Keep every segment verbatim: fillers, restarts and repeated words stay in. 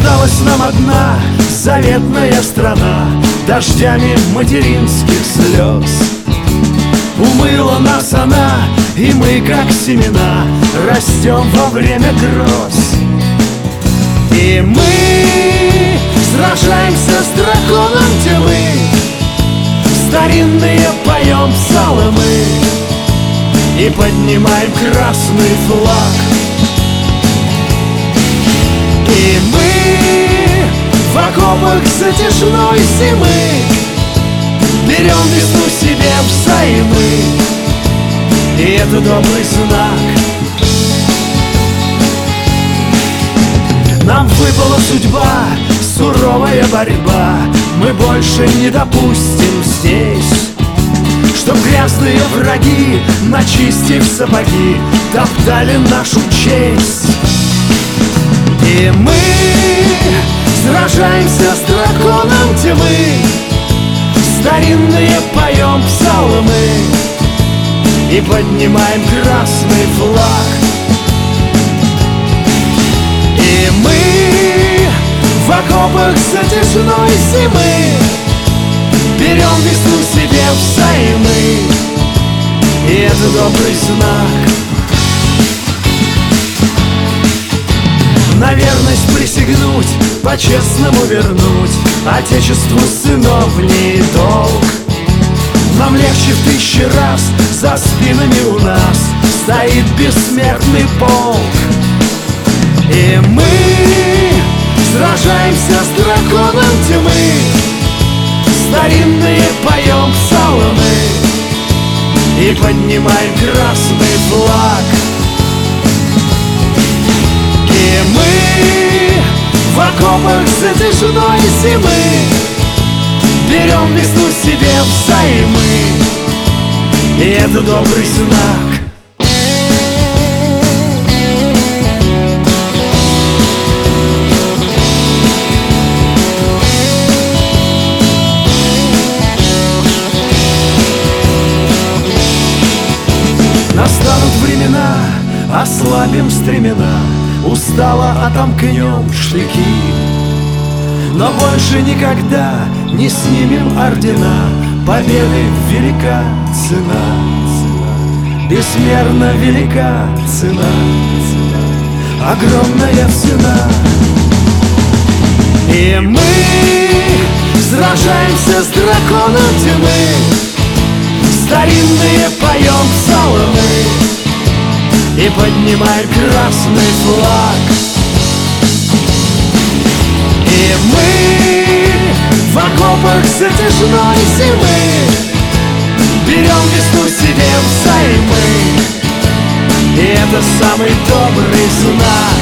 Досталась нам одна заветная страна, дождями материнских слез. Умыла нас она, и мы, как семена, растем во время гроз. И мы сражаемся с драконом тьмы, старинные поем псалмы и поднимаем красный флаг. И мы в окопах затяжной зимы берем весну себе взаймы, и это добрый знак. Нам выпала судьба, суровая борьба. Мы больше не допустим здесь, чтоб грязные враги, начистив сапоги, топтали нашу честь. И мы сражаемся с драконом тьмы, старинные поем псалмы и поднимаем красный флаг. И мы в окопах затяжной зимы берем весну себе взаймы, и это добрый знак. На верность присягнуть, по-честному вернуть Отечеству сыновний долг. Нам легче в тысячи раз, за спинами у нас стоит бессмертный полк. И мы сражаемся с драконом тьмы, старинные поем псалмы и поднимаем красный флаг. И мы в окопах затяжной зимы берем весну себе взаймы, и это добрый знак. Настанут времена, ослабим стремена, устало отомкнем штыки, но больше никогда не снимем ордена. Победы велика цена, бессмерно велика цена, огромная цена. И мы сражаемся с драконом тьмы, старинные поем псалмы и поднимаем красный флаг. И мы в окопах затяжной зимы берем весну себе взаймы, и это самый добрый знак.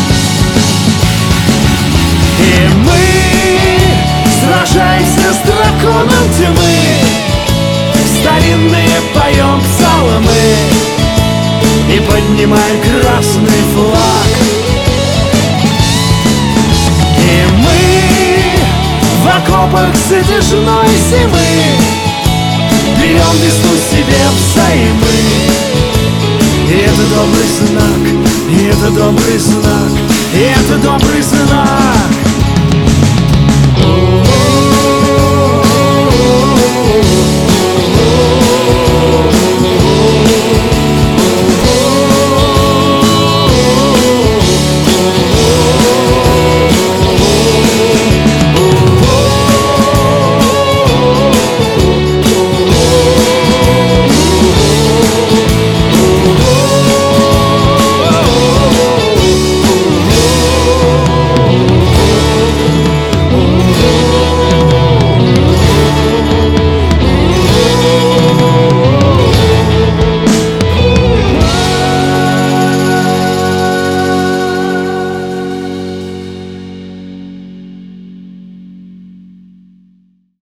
И мы сражаемся с драконом тьмы, старинные поем псалмы и поднимаем красный флаг. И мы в окопах затяжной зимы берем весну себе взаймы, и это добрый знак, и это добрый знак, и это добрый знак.